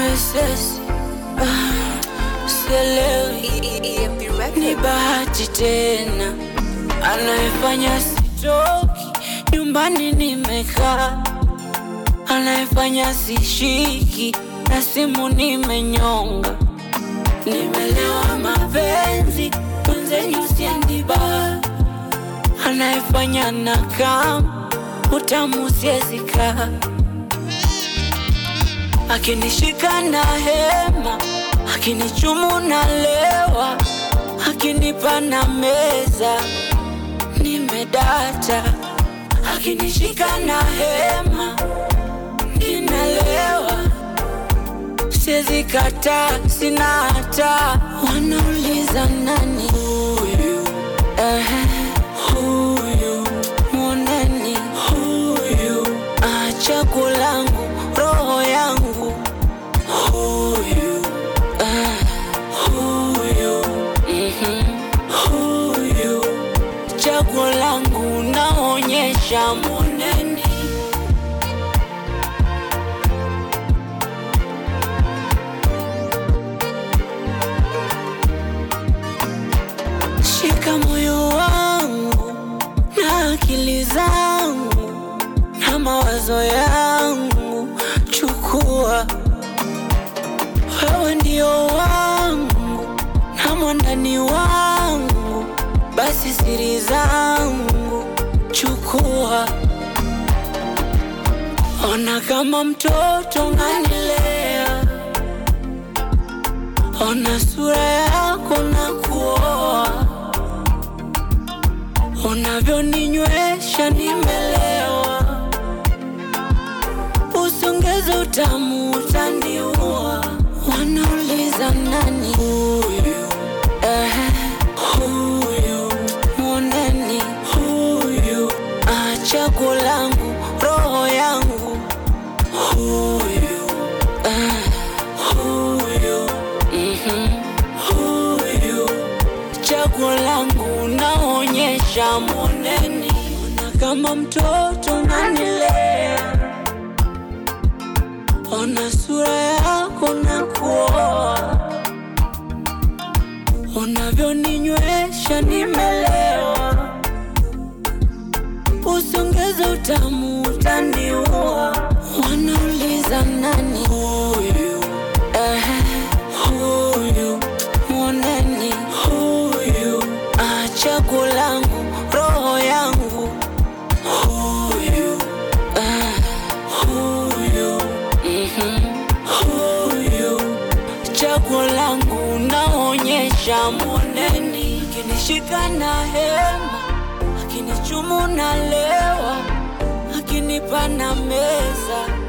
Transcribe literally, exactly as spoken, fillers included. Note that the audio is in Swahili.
Restless, ah, sielewi ni bahati tena anayefanya sitoki nyumbani nimekaa, anayefanya sishiki na simu nimenyonga, nimelewa mapenzi mwenzenyu siendi bar, anayefanya nakam utamu siezi kaa, akinishika na hema, akinichumu na lewa, akinipa na meza nimedata, akinishika na hema ninalewa, siezi kataa, sina hata. Wanauliza nani huyu, eh, huyu mwoneni huyu, ah, chaguo langu, roho yangu huyu, eh, huyu, mhm, huyu, chaguo langu naonyesha mwoneni. Shika moyo wangu na akili zangu na mawazo yangu, chukua, wewe ndio wangu na mwandani wangu, basi siri zangu chukua. Ona kama mtoto unanilea, ona sura yako na kuoa, unavyoninywesha nimelewa, usongeze utamu utaniua. Wanauliza nani huyu, eh, huyu mwoneni huyu, ah, chaguo langu, roho yangu huyu, eh, huyu, mhm, huyu, chaguo langu naonyesha mwoneni. Ona kama mtoto unanilea, ona sura yako na kuoa, unavyoninywesha nimelewa, usongeze utamu utaniua. Wanauliza nani huyu, eh, huyu mwoneni huyu, ah, chaguo langu, roho yangu huyu, eh, huyu, mhm, huyu, chaguo langu naonyesha mwoneni. Akinishika na hema, akinichumu na lewa, akinipa na meza